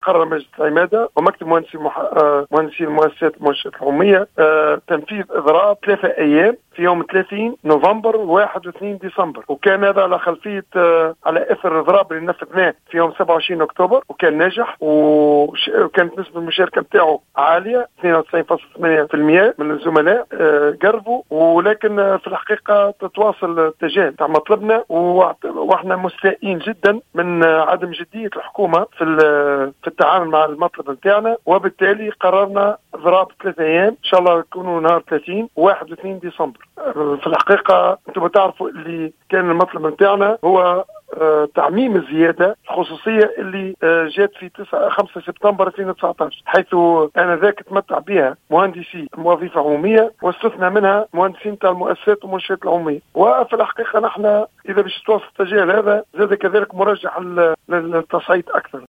قرر مجلس العمادة ومكتب مهندسي المؤسسات العمومية تنفيذ إضراب 3 أيام في يوم 30 نوفمبر و1 و2 ديسمبر، وكان هذا على خلفية على إثر الإضراب اللي نفذناه في يوم 27 أكتوبر، وكان ناجح وكانت نسبة المشاركة نتاعو عالية 92.8% من الزملاء قربوا، ولكن في الحقيقة تتواصل التجاهل تاع مطلبنا، واحنا مستائين جدا من عدم جدية الحكومة في التعامل مع المطلب نتاعنا، وبالتالي قررنا إضراب 3 أيام إن شاء الله يكونوا نهار 30 و1 و2 ديسمبر. في الحقيقة أنتم تعرفوا اللي كان المطلب نتاعنا هو تعميم الزيادة الخصوصية اللي جات في 5 سبتمبر 2019، حيث آنذاك تمتع بها مهندسي وظيفة عمومية واستثنى منها مهندسين تاع المؤسسات والمنشآت العمومية. وفي الحقيقة نحن إذا باش تواصل التجاهل هذا زاد كذلك مرجح للتصعيد أكثر.